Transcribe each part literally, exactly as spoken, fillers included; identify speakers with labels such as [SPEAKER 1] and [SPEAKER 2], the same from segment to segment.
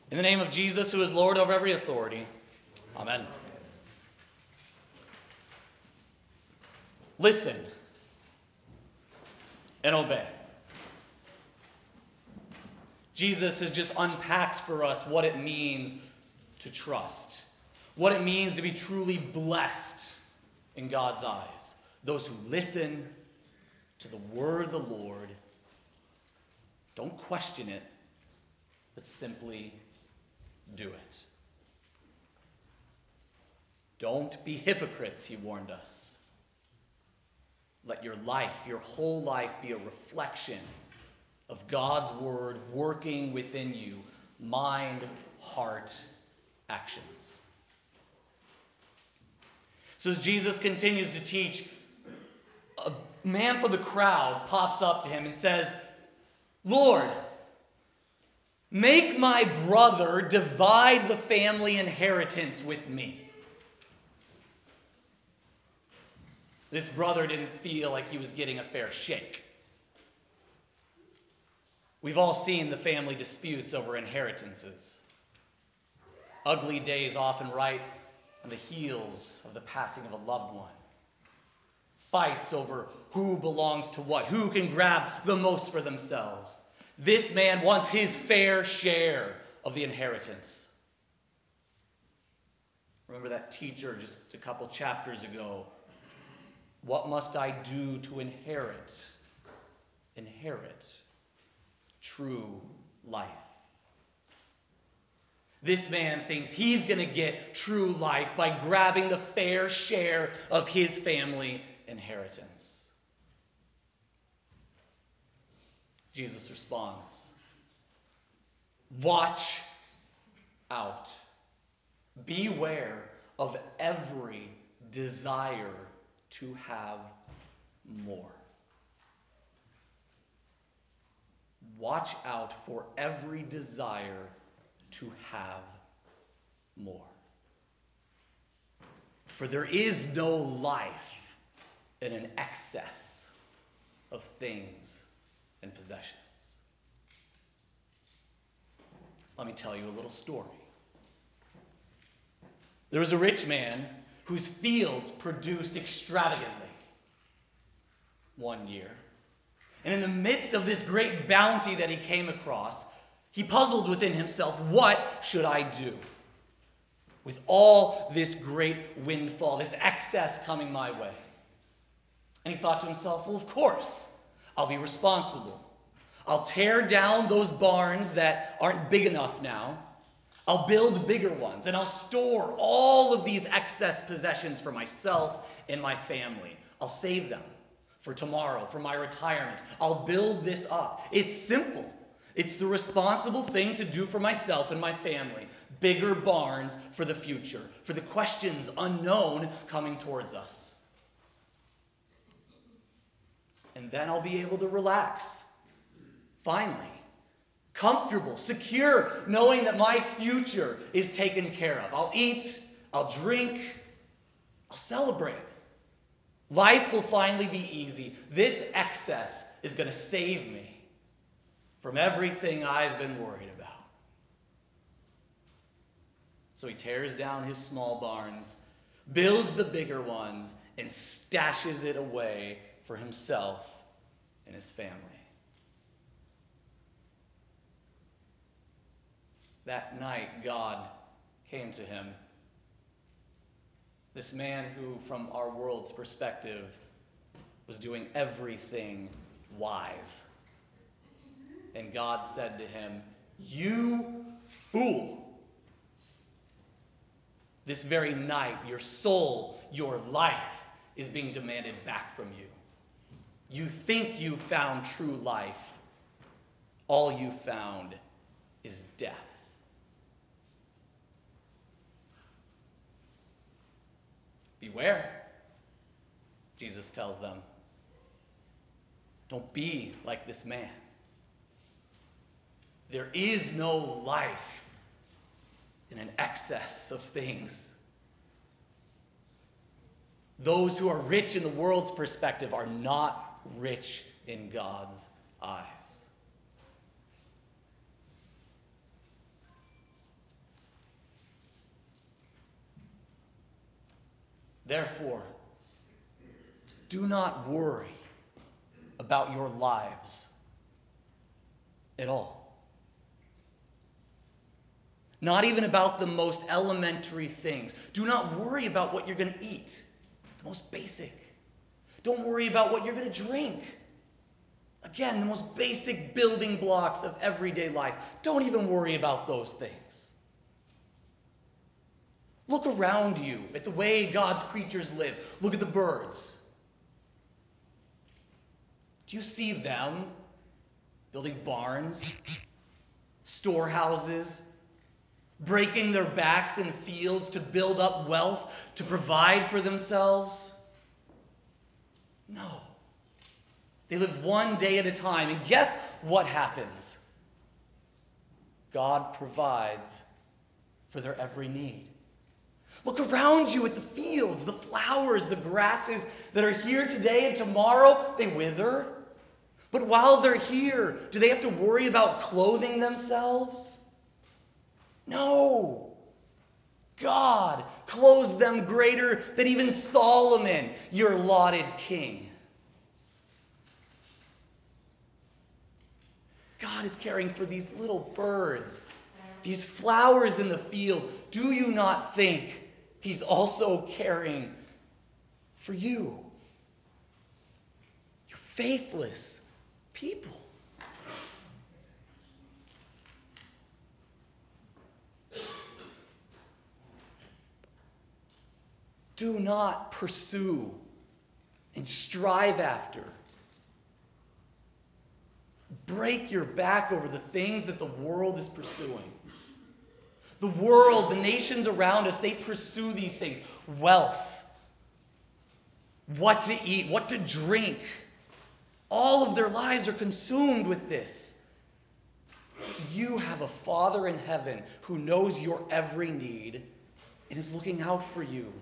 [SPEAKER 1] In the name of Jesus, who is Lord over every authority. Amen. Listen and obey. Jesus has just unpacked for us what it means to trust, what it means to be truly blessed in God's eyes. Those who listen to the word of the Lord, don't question it, but simply do it. Don't be hypocrites, he warned us. Let your life, your whole life, be a reflection of God's word working within you, mind, heart, actions. So as Jesus continues to teach, a man from the crowd pops up to him and says, "Lord, make my brother divide the family inheritance with me." This brother didn't feel like he was getting a fair shake. We've all seen the family disputes over inheritances. Ugly days often right on the heels of the passing of a loved one. Fights over who belongs to what, who can grab the most for themselves. This man wants his fair share of the inheritance. Remember that teacher just a couple chapters ago. What must I do to inherit? Inherit true life. This man thinks he's going to get true life by grabbing the fair share of his family inheritance. Jesus responds, "Watch out. Beware of every desire to have more." Watch out for every desire to have more. For there is no life in an excess of things and possessions. Let me tell you a little story. There was a rich man whose fields produced extravagantly one year. And in the midst of this great bounty that he came across, he puzzled within himself, what should I do with all this great windfall, this excess coming my way? And he thought to himself, well, of course, I'll be responsible. I'll tear down those barns that aren't big enough now. I'll build bigger ones, and I'll store all of these excess possessions for myself and my family. I'll save them for tomorrow, for my retirement. I'll build this up. It's simple. It's the responsible thing to do for myself and my family. Bigger barns for the future, for the questions unknown coming towards us. And then I'll be able to relax. Finally. Comfortable, secure, knowing that my future is taken care of. I'll eat, I'll drink, I'll celebrate. Life will finally be easy. This excess is going to save me from everything I've been worried about. So he tears down his small barns, builds the bigger ones, and stashes it away for himself and his family. That night, God came to him. This man who, from our world's perspective, was doing everything wise. And God said to him, "You fool! This very night, your soul, your life is being demanded back from you. You think you found true life. All you found is death." Beware, Jesus tells them. Don't be like this man. There is no life in an excess of things. Those who are rich in the world's perspective are not rich in God's eyes. Therefore, do not worry about your lives at all. Not even about the most elementary things. Do not worry about what you're going to eat. The most basic. Don't worry about what you're going to drink. Again, the most basic building blocks of everyday life. Don't even worry about those things. Look around you at the way God's creatures live. Look at the birds. Do you see them building barns, storehouses, breaking their backs in fields to build up wealth, to provide for themselves? No. They live one day at a time. And guess what happens? God provides for their every need. Look around you at the fields, the flowers, the grasses that are here today and tomorrow, they wither. But while they're here, do they have to worry about clothing themselves? No. God clothes them greater than even Solomon, your lauded king. God is caring for these little birds, these flowers in the field. Do you not think He's also caring for you? You faithless people. Do not pursue and strive after. Break your back over the things that the world is pursuing. The world, the nations around us, they pursue these things. Wealth, what to eat, what to drink. All of their lives are consumed with this. You have a Father in heaven who knows your every need and is looking out for you.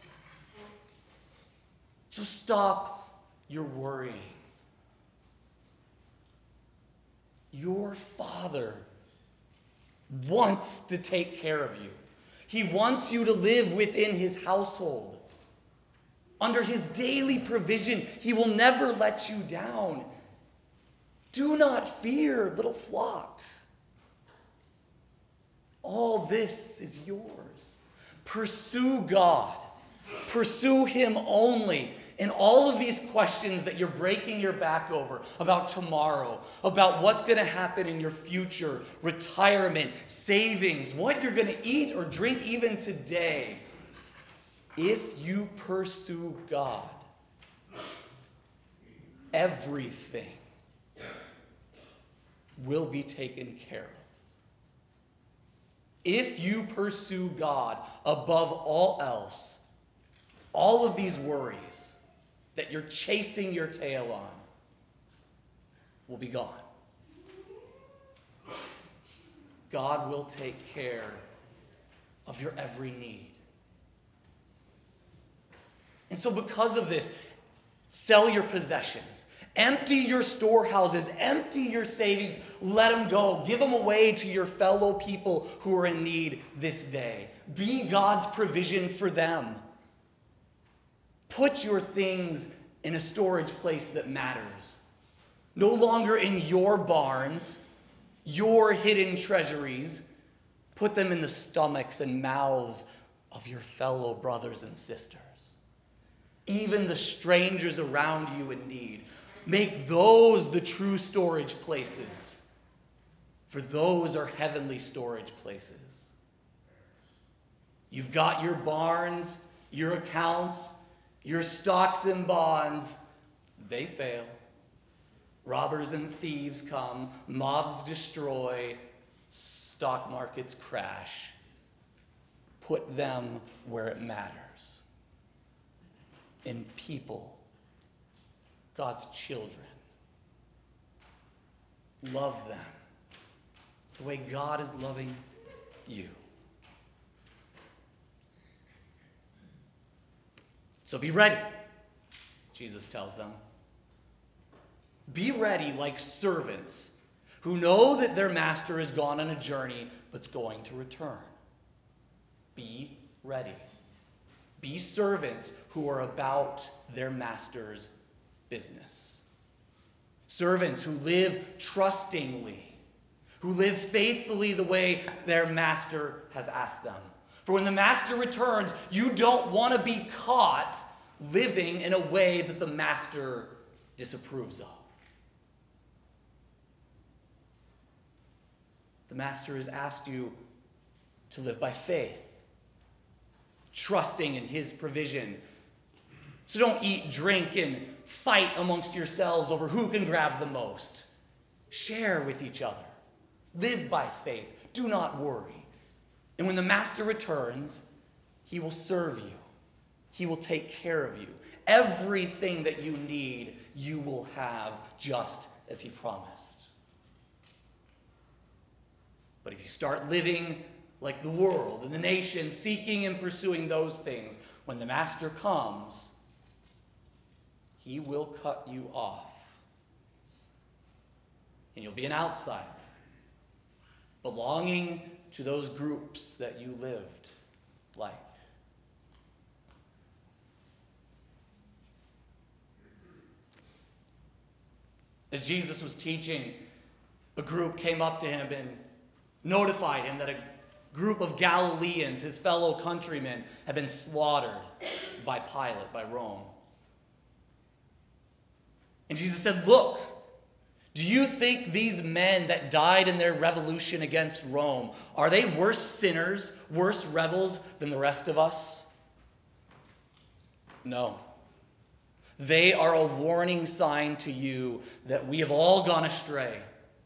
[SPEAKER 1] So stop your worrying. Your Father wants to take care of you. He wants you to live within His household. Under His daily provision, He will never let you down. Do not fear, little flock. All this is yours. Pursue God. Pursue Him only. And all of these questions that you're breaking your back over, about tomorrow, about what's going to happen in your future, retirement, savings, what you're going to eat or drink even today, if you pursue God, everything will be taken care of. If you pursue God above all else, all of these worries that you're chasing your tail on will be gone. God will take care of your every need. And so because of this, sell your possessions. Empty your storehouses. Empty your savings. Let them go. Give them away to your fellow people who are in need this day. Be God's provision for them. Put your things in a storage place that matters. No longer in your barns, your hidden treasuries. Put them in the stomachs and mouths of your fellow brothers and sisters. Even the strangers around you in need. Make those the true storage places. For those are heavenly storage places. You've got your barns, your accounts, your stocks and bonds. They fail. Robbers and thieves come. Mobs destroy. Stock markets crash. Put them where it matters. In people. God's children. Love them the way God is loving you. So be ready, Jesus tells them. Be ready like servants who know that their master is gone on a journey but's going to return. Be ready. Be servants who are about their master's business. Servants who live trustingly, who live faithfully the way their master has asked them. For when the master returns, you don't want to be caught living in a way that the master disapproves of. The master has asked you to live by faith, trusting in his provision. So don't eat, drink, and fight amongst yourselves over who can grab the most. Share with each other. Live by faith. Do not worry. And when the master returns, he will serve you. He will take care of you. Everything that you need, you will have just as he promised. But if you start living like the world and the nation, seeking and pursuing those things, when the master comes, he will cut you off. And you'll be an outsider, belonging to those groups that you lived like. As Jesus was teaching, a group came up to him and notified him that a group of Galileans, his fellow countrymen, had been slaughtered by Pilate, by Rome. And Jesus said, "Look, do you think these men that died in their revolution against Rome, are they worse sinners, worse rebels than the rest of us? No. They are a warning sign to you that we have all gone astray.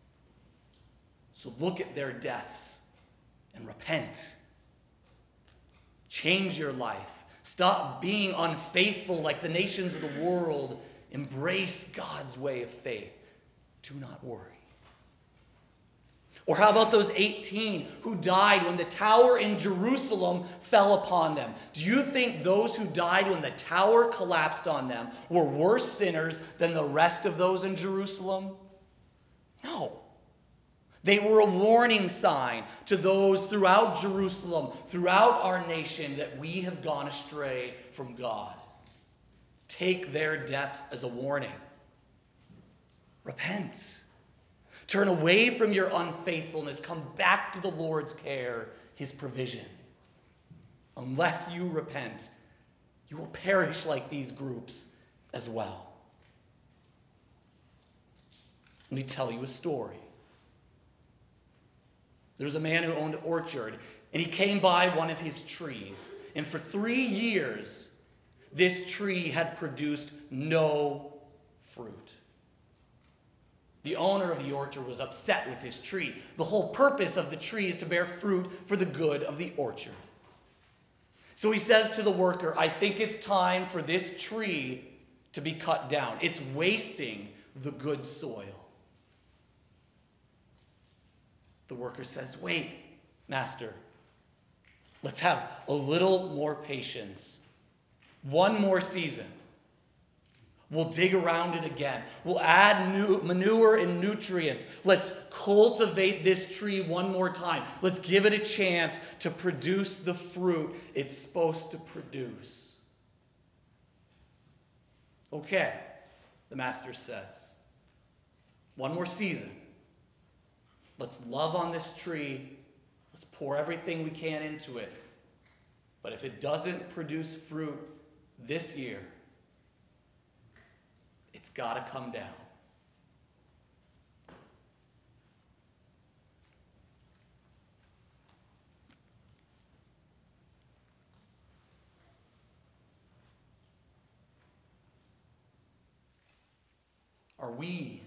[SPEAKER 1] So look at their deaths and repent. Change your life. Stop being unfaithful like the nations of the world. Embrace God's way of faith. Do not worry." Or how about those eighteen who died when the tower in Jerusalem fell upon them? Do you think those who died when the tower collapsed on them were worse sinners than the rest of those in Jerusalem? No. They were a warning sign to those throughout Jerusalem, throughout our nation, that we have gone astray from God. Take their deaths as a warning. Repent. Turn away from your unfaithfulness. Come back to the Lord's care, his provision. Unless you repent, you will perish like these groups as well. Let me tell you a story. There's a man who owned an orchard, and he came by one of his trees. And for three years, this tree had produced no fruit. The owner of the orchard was upset with his tree. The whole purpose of the tree is to bear fruit for the good of the orchard. So he says to the worker, "I think it's time for this tree to be cut down. It's wasting the good soil." The worker says, "Wait, master. Let's have a little more patience. One more season. We'll dig around it again. We'll add new manure and nutrients. Let's cultivate this tree one more time. Let's give it a chance to produce the fruit it's supposed to produce." "Okay," the master says. "One more season. Let's love on this tree. Let's pour everything we can into it. But if it doesn't produce fruit this year, it's got to come down." Are we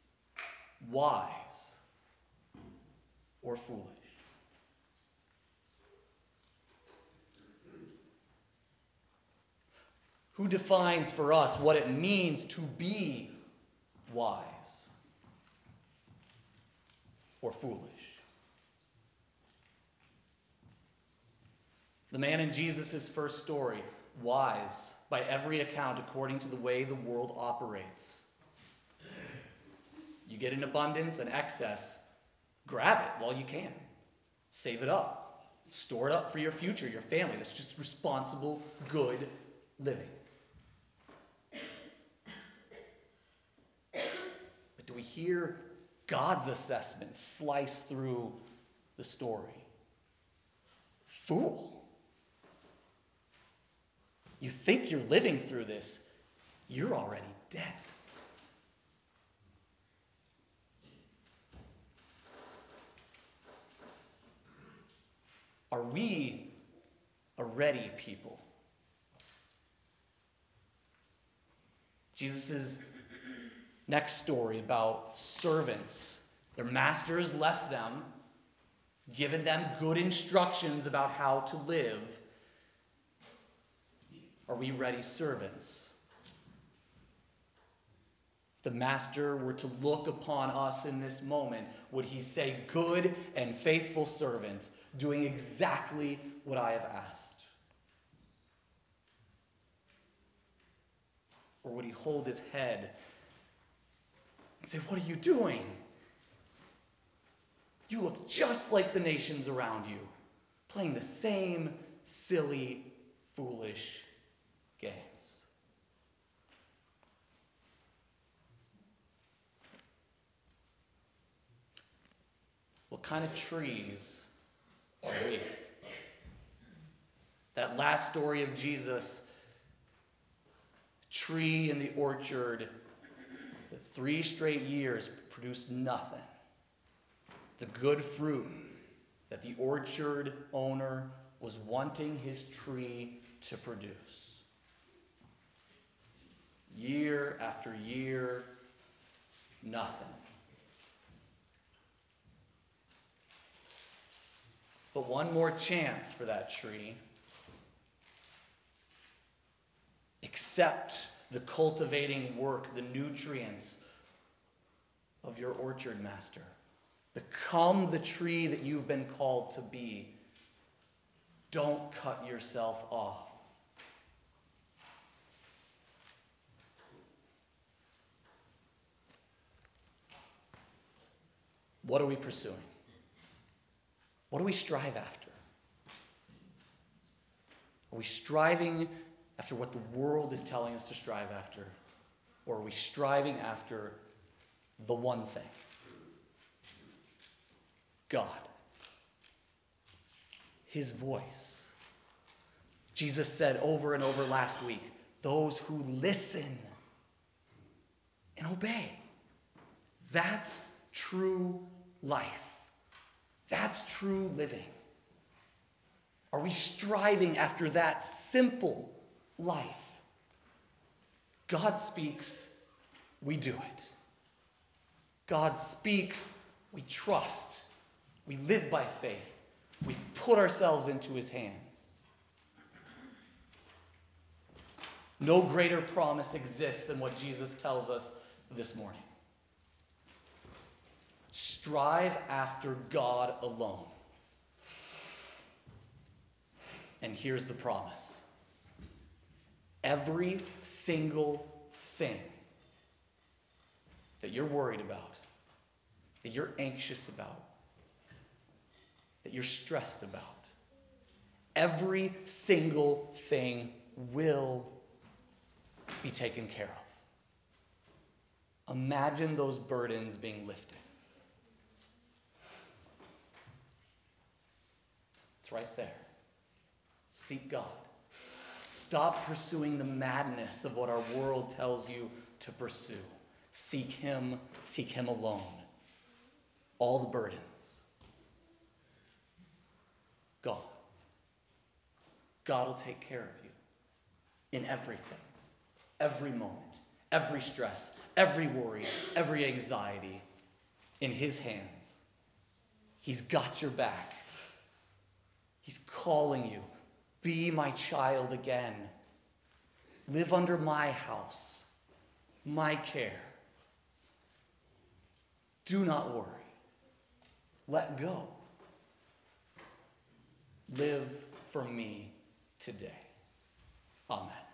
[SPEAKER 1] wise or foolish? Who defines for us what it means to be wise or foolish? The man in Jesus' first story, wise by every account according to the way the world operates. You get an abundance, an excess, grab it while you can. Save it up. Store it up for your future, your family. That's just responsible, good living. But do we hear God's assessment slice through the story? Fool. You think you're living through this, you're already dead. Are we a ready people? Jesus' next story about servants. Their masters left them, given them good instructions about how to live. Are we ready servants? If the master were to look upon us in this moment, would he say, good and faithful servants, doing exactly what I have asked? Or would he hold his head and say, what are you doing? You look just like the nations around you, playing the same silly, foolish games. What kind of trees are we? That last story of Jesus, tree in the orchard, that three straight years produced nothing. The good fruit that the orchard owner was wanting his tree to produce. Year after year, nothing. But one more chance for that tree. Accept the cultivating work, the nutrients of your orchard master. Become the tree that you've been called to be. Don't cut yourself off. What are we pursuing? What do we strive after? Are we striving after what the world is telling us to strive after? Or are we striving after the one thing? God. His voice. Jesus said over and over last week, those who listen and obey. That's true life. That's true living. Are we striving after that simple life? God speaks, we do it. God speaks, we trust. We live by faith. We put ourselves into his hands. No greater promise exists than what Jesus tells us this morning. Strive after God alone. And here's the promise. Every single thing that you're worried about, that you're anxious about, that you're stressed about, every single thing will be taken care of. Imagine those burdens being lifted. It's right there. Seek God. Stop pursuing the madness of what our world tells you to pursue. Seek him, seek him alone. All the burdens. God. God will take care of you in everything, every moment, every stress, every worry, every anxiety. In his hands. He's got your back. He's calling you. Be my child again. Live under my house, my care. Do not worry. Let go. Live for me today. Amen.